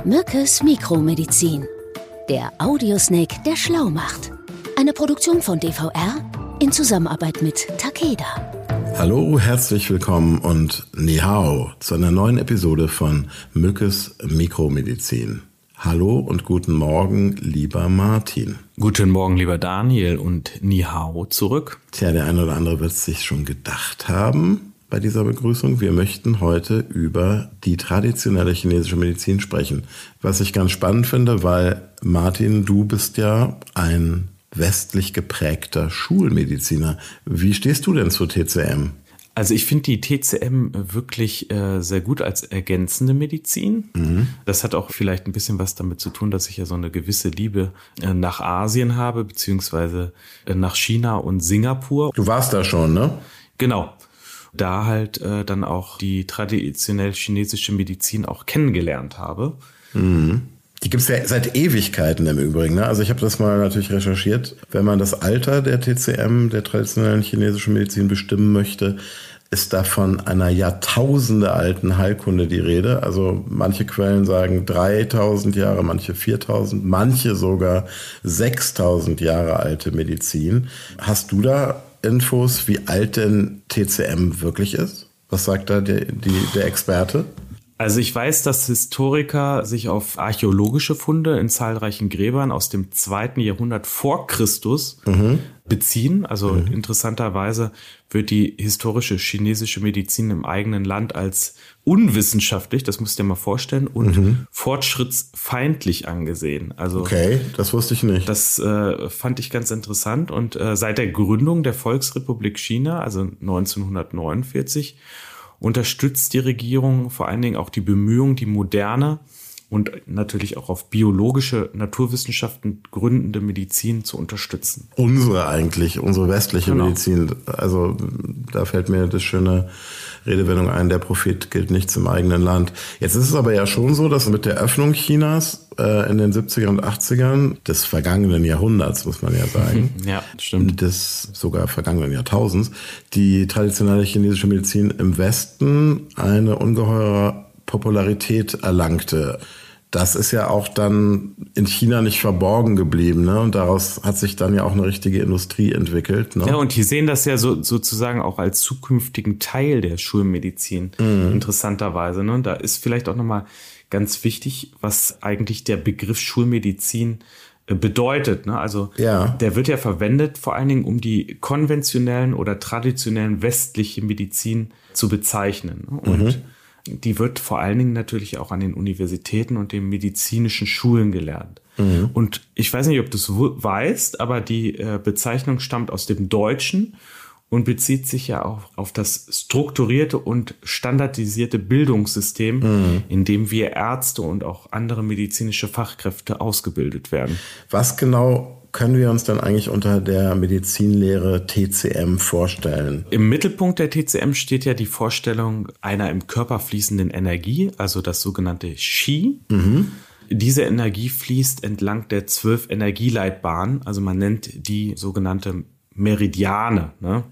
Mückes Mikromedizin. Der Audiosnake, der schlau macht. Eine Produktion von DVR in Zusammenarbeit mit Takeda. Hallo, herzlich willkommen und Ni Hao zu einer neuen Episode von Mückes Mikromedizin. Hallo und guten Morgen, lieber Martin. Guten Morgen, lieber Daniel und Ni Hao zurück. Tja, der eine oder andere wird es sich schon gedacht haben bei dieser Begrüßung. Wir möchten heute über die traditionelle chinesische Medizin sprechen. Was ich ganz spannend finde, weil Martin, du bist ja ein westlich geprägter Schulmediziner. Wie stehst du denn zur TCM? Also ich finde die TCM wirklich sehr gut als ergänzende Medizin. Mhm. Das hat auch vielleicht ein bisschen was damit zu tun, dass ich ja so eine gewisse Liebe nach Asien habe, beziehungsweise nach China und Singapur. Du warst da schon, ne? Genau. Da halt dann auch die traditionell chinesische Medizin auch kennengelernt habe. Mhm. Die gibt's ja seit Ewigkeiten im Übrigen, ne? Also ich habe das mal natürlich recherchiert. Wenn man das Alter der TCM, der traditionellen chinesischen Medizin, bestimmen möchte, ist da von einer jahrtausendealten Heilkunde die Rede. Also manche Quellen sagen 3000 Jahre, manche 4000, manche sogar 6000 Jahre alte Medizin. Hast du da Infos, wie alt denn TCM wirklich ist? Was sagt da der Experte? Also ich weiß, dass Historiker sich auf archäologische Funde in zahlreichen Gräbern aus dem 2. Jahrhundert vor Christus beziehen. Also interessanterweise wird die historische chinesische Medizin im eigenen Land als unwissenschaftlich, das musst du dir mal vorstellen, und fortschrittsfeindlich angesehen. Also okay, das wusste ich nicht. Das fand ich ganz interessant. Und seit der Gründung der Volksrepublik China, also 1949, unterstützt die Regierung vor allen Dingen auch die Bemühungen, die moderne und natürlich auch auf biologische Naturwissenschaften gründende Medizin zu unterstützen. Unsere westliche Medizin. Also da fällt mir das schöne Redewendung ein, der Prophet gilt nichts im eigenen Land. Jetzt ist es aber ja schon so, dass mit der Öffnung Chinas in den 70er und 80ern des vergangenen Jahrhunderts, muss man ja sagen, ja, stimmt, des sogar vergangenen Jahrtausends, die traditionelle chinesische Medizin im Westen eine ungeheure Popularität erlangte. Das ist ja auch dann in China nicht verborgen geblieben, ne? Und daraus hat sich dann ja auch eine richtige Industrie entwickelt, ne? Ja, und die sehen das ja sozusagen auch als zukünftigen Teil der Schulmedizin, interessanterweise, ne? Und da ist vielleicht auch nochmal ganz wichtig, was eigentlich der Begriff Schulmedizin bedeutet, ne? Also der wird ja verwendet vor allen Dingen, um die konventionellen oder traditionellen westliche Medizin zu bezeichnen, ne? Und die wird vor allen Dingen natürlich auch an den Universitäten und den medizinischen Schulen gelernt. Und ich weiß nicht, ob du es weißt, aber die Bezeichnung stammt aus dem Deutschen und bezieht sich ja auch auf das strukturierte und standardisierte Bildungssystem, in dem wir Ärzte und auch andere medizinische Fachkräfte ausgebildet werden. Was genau können wir uns dann eigentlich unter der Medizinlehre TCM vorstellen? Im Mittelpunkt der TCM steht ja die Vorstellung einer im Körper fließenden Energie, also das sogenannte Qi. Diese Energie fließt entlang der 12 Energieleitbahnen, also man nennt die sogenannte Meridiane, ne?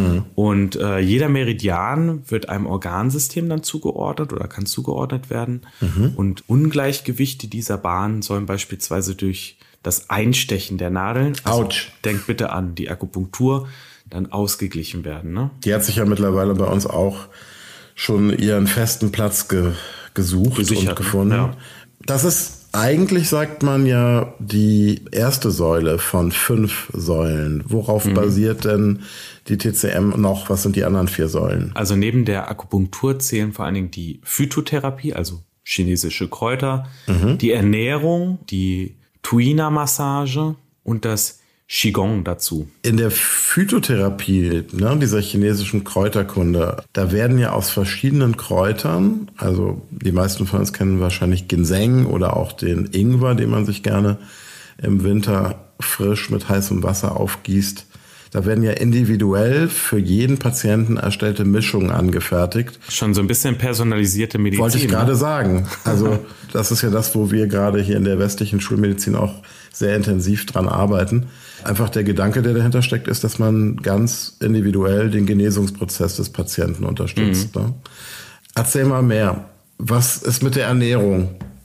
Und jeder Meridian wird einem Organsystem dann zugeordnet oder kann zugeordnet werden. Und Ungleichgewichte dieser Bahnen sollen beispielsweise durch das Einstechen der Nadeln, denkt bitte an die Akupunktur, dann ausgeglichen werden, ne? Die hat sich ja mittlerweile bei uns auch schon ihren festen Platz gesucht und gefunden. Ja. Das ist eigentlich, sagt man ja, die erste Säule von 5 Säulen. Worauf basiert denn die TCM noch? Was sind die anderen 4 Säulen? Also neben der Akupunktur zählen vor allen Dingen die Phytotherapie, also chinesische Kräuter, die Ernährung, die Tuina-Massage und das Qigong dazu. In der Phytotherapie, ne, dieser chinesischen Kräuterkunde, da werden ja aus verschiedenen Kräutern, also die meisten von uns kennen wahrscheinlich Ginseng oder auch den Ingwer, den man sich gerne im Winter frisch mit heißem Wasser aufgießt. Da werden ja individuell für jeden Patienten erstellte Mischungen angefertigt. Schon so ein bisschen personalisierte Medizin. Wollte ich gerade sagen. Also das ist ja das, wo wir gerade hier in der westlichen Schulmedizin auch sehr intensiv dran arbeiten. Einfach der Gedanke, der dahinter steckt, ist, dass man ganz individuell den Genesungsprozess des Patienten unterstützt. Ne? Erzähl mal mehr. Was ist mit der Ernährung?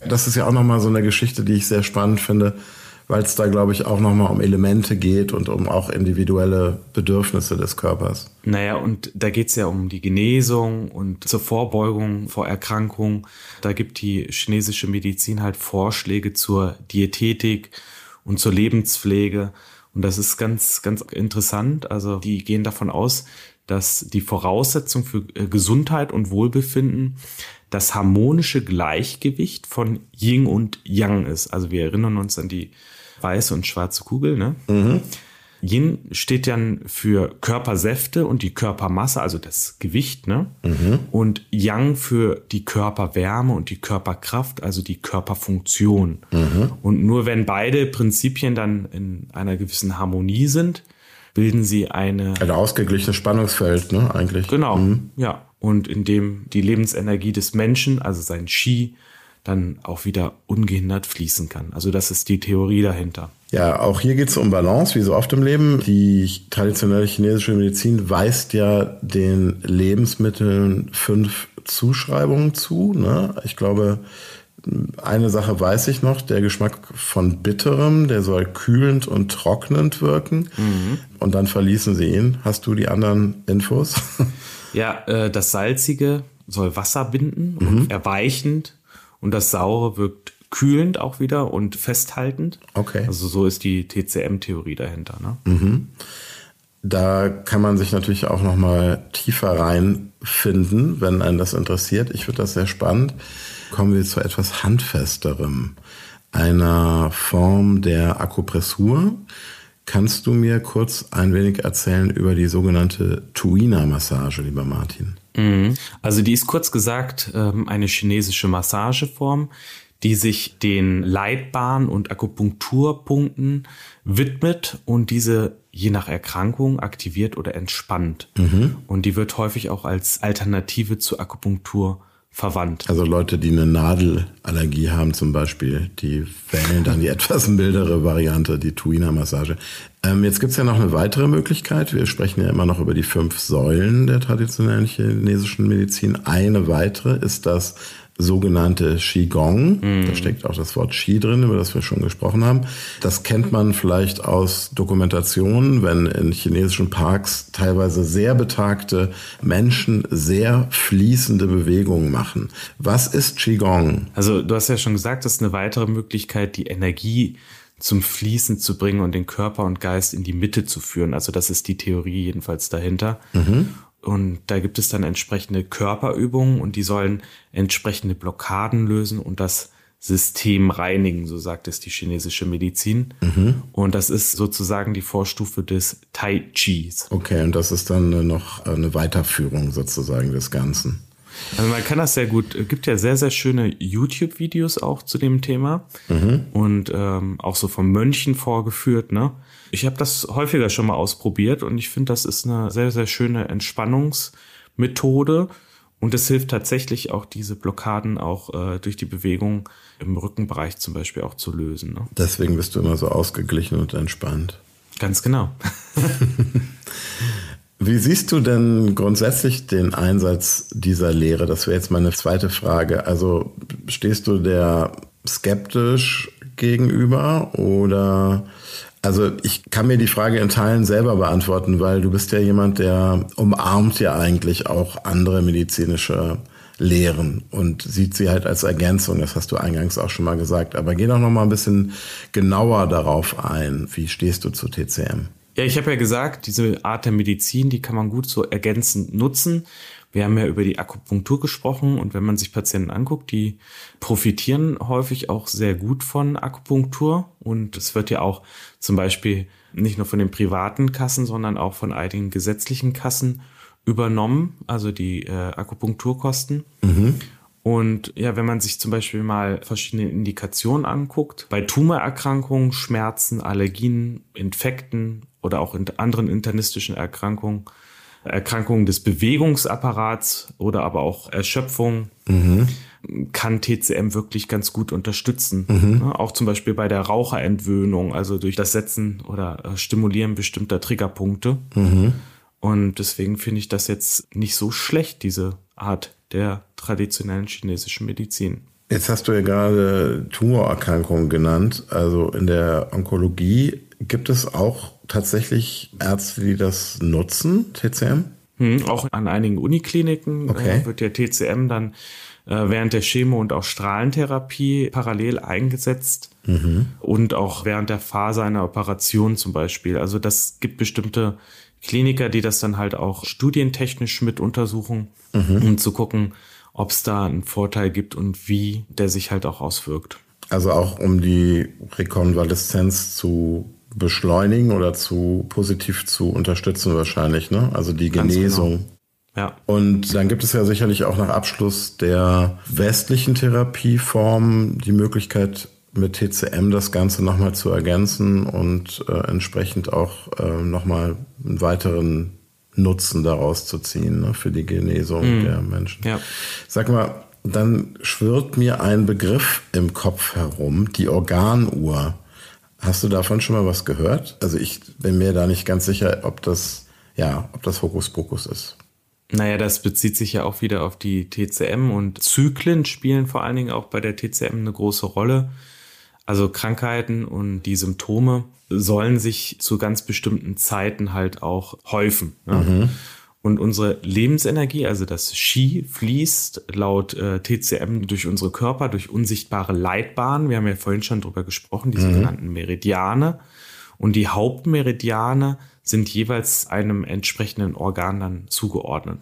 Das ist ja auch nochmal so eine Geschichte, die ich sehr spannend finde, weil es da, glaube ich, auch nochmal um Elemente geht und um auch individuelle Bedürfnisse des Körpers. Naja, und da geht es ja um die Genesung und zur Vorbeugung vor Erkrankungen. Da gibt die chinesische Medizin halt Vorschläge zur Diätetik und zur Lebenspflege. Und das ist ganz, ganz interessant. Also die gehen davon aus, dass die Voraussetzung für Gesundheit und Wohlbefinden das harmonische Gleichgewicht von Yin und Yang ist. Also wir erinnern uns an die weiße und schwarze Kugel, ne? Mhm. Yin steht dann für Körpersäfte und die Körpermasse, also das Gewicht, ne? Mhm. Und Yang für die Körperwärme und die Körperkraft, also die Körperfunktion. Mhm. Und nur wenn beide Prinzipien dann in einer gewissen Harmonie sind, bilden sie ein ausgeglichenes Spannungsfeld, ne, eigentlich. Genau, ja. Und indem die Lebensenergie des Menschen, also sein Qi, dann auch wieder ungehindert fließen kann. Also das ist die Theorie dahinter. Ja, auch hier geht es um Balance, wie so oft im Leben. Die traditionelle chinesische Medizin weist ja den Lebensmitteln 5 Zuschreibungen zu, ne? Ich glaube, eine Sache weiß ich noch, der Geschmack von Bitterem, der soll kühlend und trocknend wirken. Mhm. Und dann verließen sie ihn. Hast du die anderen Infos? Ja, das Salzige soll Wasser binden und erweichend. Und das Saure wirkt kühlend auch wieder und festhaltend. Okay. Also so ist die TCM-Theorie dahinter. Ne? Mhm. Da kann man sich natürlich auch noch mal tiefer reinfinden, wenn einen das interessiert. Ich finde das sehr spannend. Kommen wir zu etwas Handfesterem, einer Form der Akupressur. Kannst du mir kurz ein wenig erzählen über die sogenannte Tuina-Massage, lieber Martin? Also die ist kurz gesagt eine chinesische Massageform, die sich den Leitbahnen und Akupunkturpunkten widmet und diese je nach Erkrankung aktiviert oder entspannt. Mhm. Und die wird häufig auch als Alternative zur Akupunktur verwandt. Also Leute, die eine Nadelallergie haben zum Beispiel, die wählen dann die etwas mildere Variante, die Tuina-Massage. Jetzt gibt's ja noch eine weitere Möglichkeit. Wir sprechen ja immer noch über die 5 Säulen der traditionellen chinesischen Medizin. Eine weitere ist das sogenannte Qigong. Da steckt auch das Wort Qi drin, über das wir schon gesprochen haben. Das kennt man vielleicht aus Dokumentationen, wenn in chinesischen Parks teilweise sehr betagte Menschen sehr fließende Bewegungen machen. Was ist Qigong? Also du hast ja schon gesagt, das ist eine weitere Möglichkeit, die Energie zum Fließen zu bringen und den Körper und Geist in die Mitte zu führen. Also das ist die Theorie jedenfalls dahinter. Mhm. Und da gibt es dann entsprechende Körperübungen und die sollen entsprechende Blockaden lösen und das System reinigen, so sagt es die chinesische Medizin. Mhm. Und das ist sozusagen die Vorstufe des Tai Chis. Okay, und das ist dann noch eine Weiterführung sozusagen des Ganzen. Also man kann das sehr gut, es gibt ja sehr, sehr schöne YouTube-Videos auch zu dem Thema und auch so von Mönchen vorgeführt, ne? Ich habe das häufiger schon mal ausprobiert und ich finde, das ist eine sehr, sehr schöne Entspannungsmethode und es hilft tatsächlich auch diese Blockaden auch durch die Bewegung im Rückenbereich zum Beispiel auch zu lösen, ne? Deswegen bist du immer so ausgeglichen und entspannt. Ganz genau. Wie siehst du denn grundsätzlich den Einsatz dieser Lehre? Das wäre jetzt meine zweite Frage. Also stehst du der skeptisch gegenüber oder... Also ich kann mir die Frage in Teilen selber beantworten, weil du bist ja jemand, der umarmt ja eigentlich auch andere medizinische Lehren und sieht sie halt als Ergänzung. Das hast du eingangs auch schon mal gesagt. Aber geh doch noch mal ein bisschen genauer darauf ein. Wie stehst du zu TCM? Ja, ich habe ja gesagt, diese Art der Medizin, die kann man gut so ergänzend nutzen. Wir haben ja über die Akupunktur gesprochen und wenn man sich Patienten anguckt, die profitieren häufig auch sehr gut von Akupunktur und es wird ja auch zum Beispiel nicht nur von den privaten Kassen, sondern auch von einigen gesetzlichen Kassen übernommen, also die Akupunkturkosten. Mhm. Und ja, wenn man sich zum Beispiel mal verschiedene Indikationen anguckt, bei Tumorerkrankungen, Schmerzen, Allergien, Infekten oder auch in anderen internistischen Erkrankungen, Erkrankungen des Bewegungsapparats oder aber auch Erschöpfung, kann TCM wirklich ganz gut unterstützen. Auch zum Beispiel bei der Raucherentwöhnung, also durch das Setzen oder Stimulieren bestimmter Triggerpunkte. Und deswegen finde ich das jetzt nicht so schlecht, diese Art der traditionellen chinesischen Medizin. Jetzt hast du ja gerade Tumorerkrankungen genannt. Also in der Onkologie gibt es auch tatsächlich Ärzte, die das nutzen, TCM? Auch an einigen Unikliniken wird der TCM dann während der Chemo- und auch Strahlentherapie parallel eingesetzt und auch während der Phase einer Operation zum Beispiel. Also das gibt bestimmte Kliniker, die das dann halt auch studientechnisch mit untersuchen, um zu gucken, ob es da einen Vorteil gibt und wie der sich halt auch auswirkt. Also auch um die Rekonvaleszenz zu beschleunigen oder positiv zu unterstützen wahrscheinlich, ne? Also die Genesung. Ganz genau. Ja. Und dann gibt es ja sicherlich auch nach Abschluss der westlichen Therapieform die Möglichkeit, mit TCM das Ganze nochmal zu ergänzen und entsprechend auch nochmal einen weiteren Nutzen daraus zu ziehen, ne, für die Genesung der Menschen. Ja. Sag mal, dann schwirrt mir ein Begriff im Kopf herum, die Organuhr. Hast du davon schon mal was gehört? Also ich bin mir da nicht ganz sicher, ob das Hokuspokus ist. Naja, das bezieht sich ja auch wieder auf die TCM und Zyklen spielen vor allen Dingen auch bei der TCM eine große Rolle. Also Krankheiten und die Symptome sollen sich zu ganz bestimmten Zeiten halt auch häufen. Ne? Und unsere Lebensenergie, also das Qi, fließt laut TCM durch unsere Körper, durch unsichtbare Leitbahnen. Wir haben ja vorhin schon drüber gesprochen, die sogenannten Meridiane. Und die Hauptmeridiane sind jeweils einem entsprechenden Organ dann zugeordnet.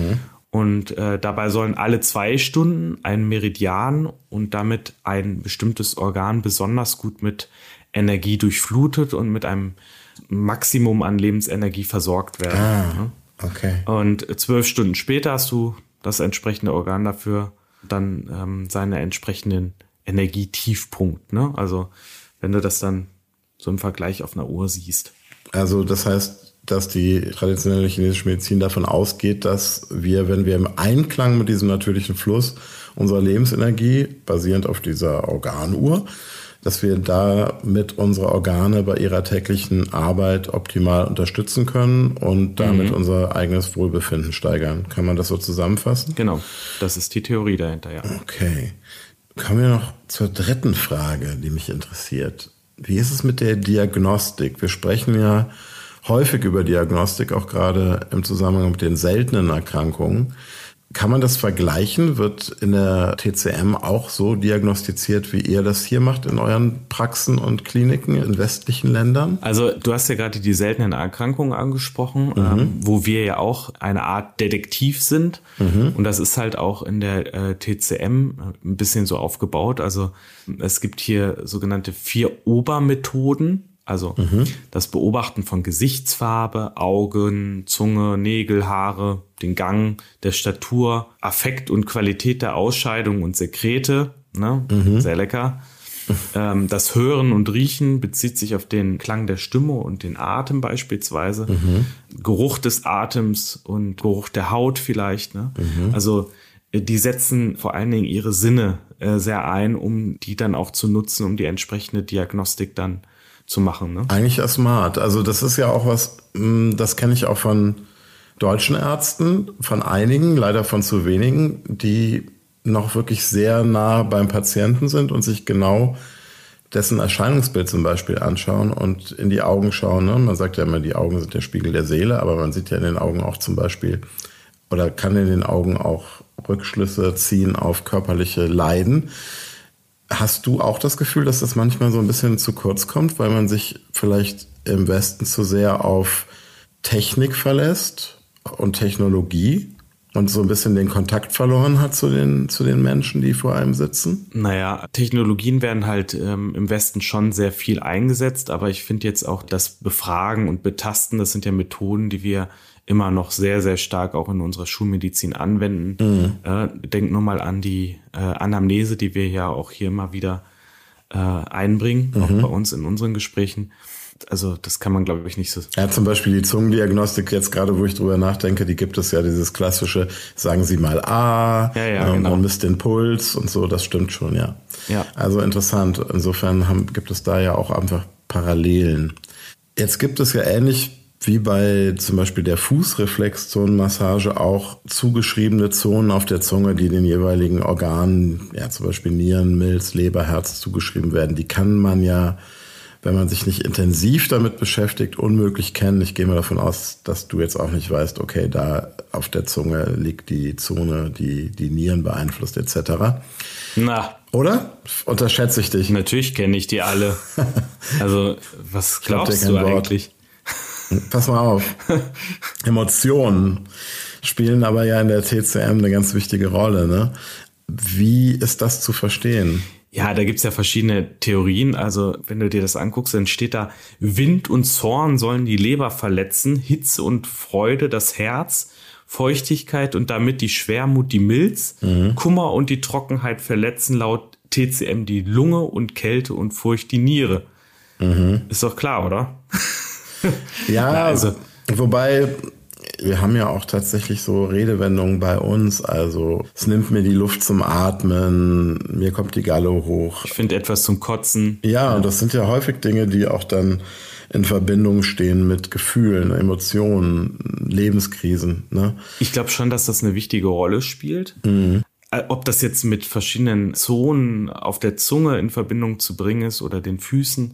Und dabei sollen alle 2 Stunden ein Meridian und damit ein bestimmtes Organ besonders gut mit Energie durchflutet und mit einem Maximum an Lebensenergie versorgt werden. Okay. Und 12 Stunden später hast du das entsprechende Organ dafür dann seinen entsprechenden Energietiefpunkt. Ne? Also wenn du das dann so im Vergleich auf einer Uhr siehst. Also das heißt, dass die traditionelle chinesische Medizin davon ausgeht, dass wir, wenn wir im Einklang mit diesem natürlichen Fluss unserer Lebensenergie, basierend auf dieser Organuhr, dass wir damit unsere Organe bei ihrer täglichen Arbeit optimal unterstützen können und damit unser eigenes Wohlbefinden steigern. Kann man das so zusammenfassen? Genau, das ist die Theorie dahinter, ja. Okay. Kommen wir noch zur dritten Frage, die mich interessiert. Wie ist es mit der Diagnostik? Wir sprechen ja häufig über Diagnostik, auch gerade im Zusammenhang mit den seltenen Erkrankungen. Kann man das vergleichen? Wird in der TCM auch so diagnostiziert, wie ihr das hier macht in euren Praxen und Kliniken in westlichen Ländern? Also du hast ja gerade die seltenen Erkrankungen angesprochen, wo wir ja auch eine Art Detektiv sind. Und das ist halt auch in der TCM ein bisschen so aufgebaut. Also es gibt hier sogenannte 4 Obermethoden. Also das Beobachten von Gesichtsfarbe, Augen, Zunge, Nägel, Haare, den Gang, der Statur, Affekt und Qualität der Ausscheidung und Sekrete, ne? Sehr lecker. Das Hören und Riechen bezieht sich auf den Klang der Stimme und den Atem beispielsweise. Geruch des Atems und Geruch der Haut vielleicht. Ne? Also die setzen vor allen Dingen ihre Sinne sehr ein, um die dann auch zu nutzen, um die entsprechende Diagnostik dann zu machen. Ne? Eigentlich ja smart. Also das ist ja auch was, das kenne ich auch von deutschen Ärzten, von einigen, leider von zu wenigen, die noch wirklich sehr nah beim Patienten sind und sich genau dessen Erscheinungsbild zum Beispiel anschauen und in die Augen schauen. Ne? Man sagt ja immer, die Augen sind der Spiegel der Seele, aber man sieht ja in den Augen auch zum Beispiel oder kann in den Augen auch Rückschlüsse ziehen auf körperliche Leiden. Hast du auch das Gefühl, dass das manchmal so ein bisschen zu kurz kommt, weil man sich vielleicht im Westen zu sehr auf Technik verlässt und Technologie und so ein bisschen den Kontakt verloren hat zu den Menschen, die vor einem sitzen? Naja, Technologien werden halt im Westen schon sehr viel eingesetzt, aber ich finde jetzt auch das Befragen und Betasten, das sind ja Methoden, die wir immer noch sehr, sehr stark auch in unserer Schulmedizin anwenden. Denk nur mal an die Anamnese, die wir ja auch hier immer wieder einbringen, auch bei uns in unseren Gesprächen. Also das kann man, glaube ich, nicht so... Ja, zum Beispiel die Zungendiagnostik jetzt gerade, wo ich drüber nachdenke, die gibt es ja dieses klassische, sagen Sie mal genau. Man misst den Puls und so, das stimmt schon, ja. Also interessant. Insofern gibt es da ja auch einfach Parallelen. Jetzt gibt es ja ähnlich wie bei zum Beispiel der Fußreflexzonenmassage auch zugeschriebene Zonen auf der Zunge, die den jeweiligen Organen, ja zum Beispiel Nieren, Milz, Leber, Herz zugeschrieben werden. Die kann man ja, wenn man sich nicht intensiv damit beschäftigt, unmöglich kennen. Ich gehe mal davon aus, dass du jetzt auch nicht weißt, okay, da auf der Zunge liegt die Zone, die die Nieren beeinflusst etc. Na. Oder? Unterschätze ich dich? Natürlich kenne ich die alle. Also, was glaubst du eigentlich? Pass mal auf. Emotionen spielen aber ja in der TCM eine ganz wichtige Rolle, ne? Wie ist das zu verstehen? Ja, da gibt's ja verschiedene Theorien. Also wenn du dir das anguckst, dann steht da, Wind und Zorn sollen die Leber verletzen, Hitze und Freude das Herz, Feuchtigkeit und damit die Schwermut die Milz, Kummer und die Trockenheit verletzen laut TCM die Lunge und Kälte und Furcht die Niere. Ist doch klar, oder? Ja, also wobei... Wir haben ja auch tatsächlich so Redewendungen bei uns, also es nimmt mir die Luft zum Atmen, mir kommt die Galle hoch. Ich finde etwas zum Kotzen. Ja, und das sind ja häufig Dinge, die auch dann in Verbindung stehen mit Gefühlen, Emotionen, Lebenskrisen. Ne? Ich glaube schon, dass das eine wichtige Rolle spielt. Ob das jetzt mit verschiedenen Zonen auf der Zunge in Verbindung zu bringen ist oder den Füßen,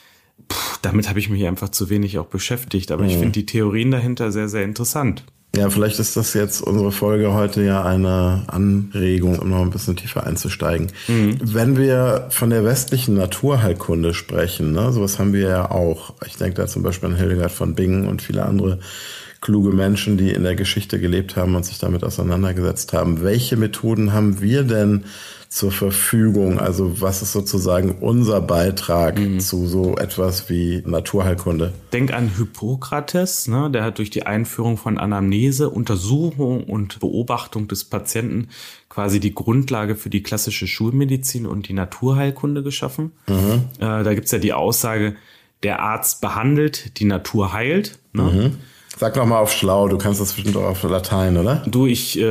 damit habe ich mich einfach zu wenig auch beschäftigt. Aber ich finde die Theorien dahinter sehr, sehr interessant. Ja, vielleicht ist das jetzt unsere Folge heute ja eine Anregung, um noch ein bisschen tiefer einzusteigen. Wenn wir von der westlichen Naturheilkunde sprechen, ne, sowas haben wir ja auch. Ich denke da zum Beispiel an Hildegard von Bingen und viele andere kluge Menschen, die in der Geschichte gelebt haben und sich damit auseinandergesetzt haben. Welche Methoden haben wir denn zur Verfügung? Also was ist sozusagen unser Beitrag zu so etwas wie Naturheilkunde? Denk an Hippokrates, ne? Der hat durch die Einführung von Anamnese, Untersuchung und Beobachtung des Patienten quasi die Grundlage für die klassische Schulmedizin und die Naturheilkunde geschaffen. Da gibt's ja die Aussage, der Arzt behandelt, die Natur heilt. Ne? Sag noch mal auf schlau, du kannst das bestimmt auch auf Latein, oder? Du,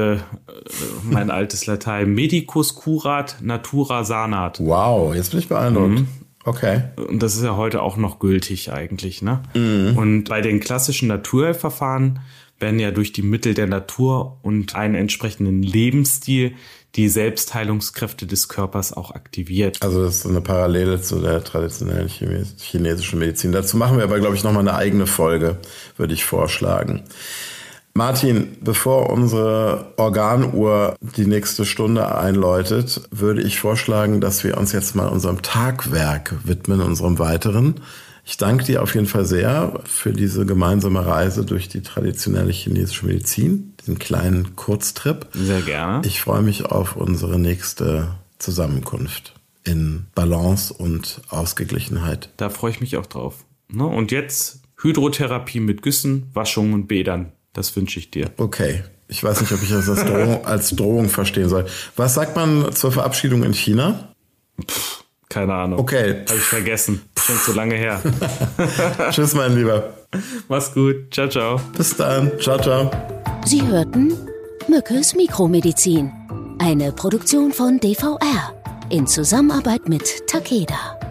mein altes Latein, medicus curat, natura sanat. Wow, jetzt bin ich beeindruckt. Okay. Und das ist ja heute auch noch gültig eigentlich, ne? Und bei den klassischen Naturheilverfahren werden ja durch die Mittel der Natur und einen entsprechenden Lebensstil die Selbstheilungskräfte des Körpers auch aktiviert. Also das ist eine Parallele zu der traditionellen chinesischen Medizin. Dazu machen wir aber, glaube ich, nochmal eine eigene Folge, würde ich vorschlagen. Martin, bevor unsere Organuhr die nächste Stunde einläutet, würde ich vorschlagen, dass wir uns jetzt mal unserem Tagwerk widmen, unserem weiteren. Ich danke dir auf jeden Fall sehr für diese gemeinsame Reise durch die traditionelle chinesische Medizin, diesen kleinen Kurztrip. Sehr gerne. Ich freue mich auf unsere nächste Zusammenkunft in Balance und Ausgeglichenheit. Da freue ich mich auch drauf. Und jetzt Hydrotherapie mit Güssen, Waschungen und Bädern. Das wünsche ich dir. Okay. Ich weiß nicht, ob ich das als Drohung verstehen soll. Was sagt man zur Verabschiedung in China? Keine Ahnung. Okay. Habe ich vergessen. Schon zu lange her. Tschüss, mein Lieber. Mach's gut. Ciao, ciao. Bis dann. Ciao, ciao. Sie hörten Mückes Mikromedizin. Eine Produktion von DVR in Zusammenarbeit mit Takeda.